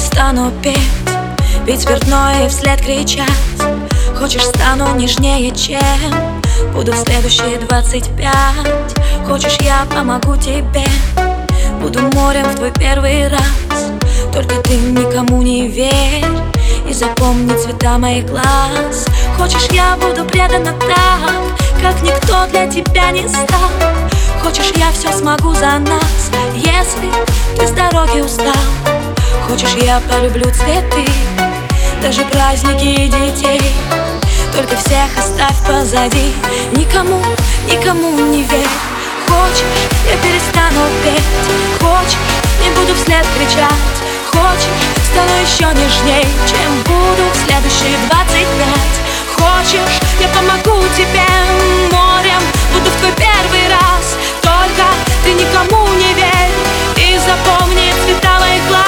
перестану петь, пить спиртное и вслед кричать. Хочешь, стану нежнее, чем буду в следующие 25. Хочешь, я помогу тебе, буду морем в твой первый раз. Только ты никому не верь и запомни цвета моих глаз. Хочешь, я буду предана так, как никто для тебя не стал. Хочешь, я все смогу за нас, если ты с дороги устал. Хочешь, я полюблю цветы, даже праздники и детей. Только всех оставь позади, никому, никому не верь. Хочешь, я перестану петь, хочешь, не буду вслед кричать. Хочешь, стану еще нежней, чем буду в следующие 25. Хочешь, я помогу тебе морем, буду в твой первый раз. Только ты никому не верь и запомни цвета моих глаз.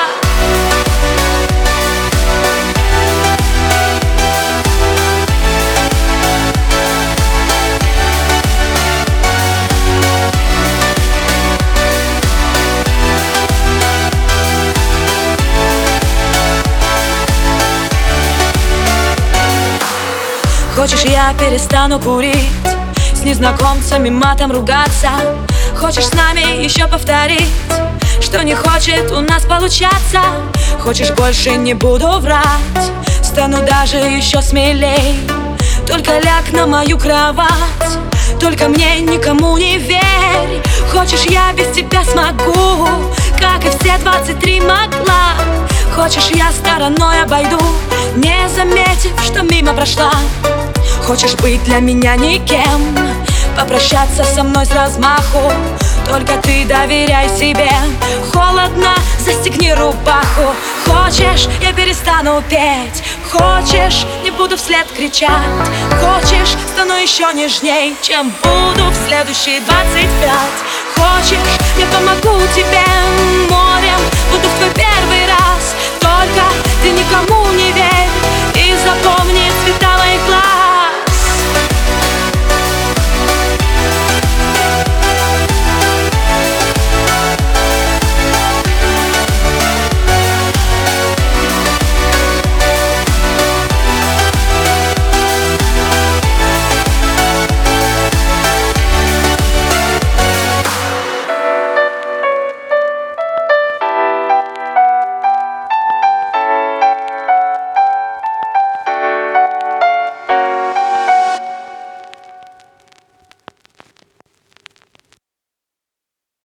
Хочешь, я перестану курить, с незнакомцами матом ругаться. Хочешь с нами еще повторить, что не хочет у нас получаться. Хочешь, больше не буду врать, стану даже еще смелей. Только ляг на мою кровать, только мне никому не верь. Хочешь, я без тебя смогу, как и все 23 могла. Хочешь, я стороной обойду, не заметив, что мимо прошла. Хочешь быть для меня никем, попрощаться со мной с размаху. Только ты доверяй себе, холодно, застегни рубаху. Хочешь, я перестану петь, хочешь, не буду вслед кричать. Хочешь, стану еще нежней, чем буду в следующие 25. Хочешь, я помогу тебе морем, буду в твой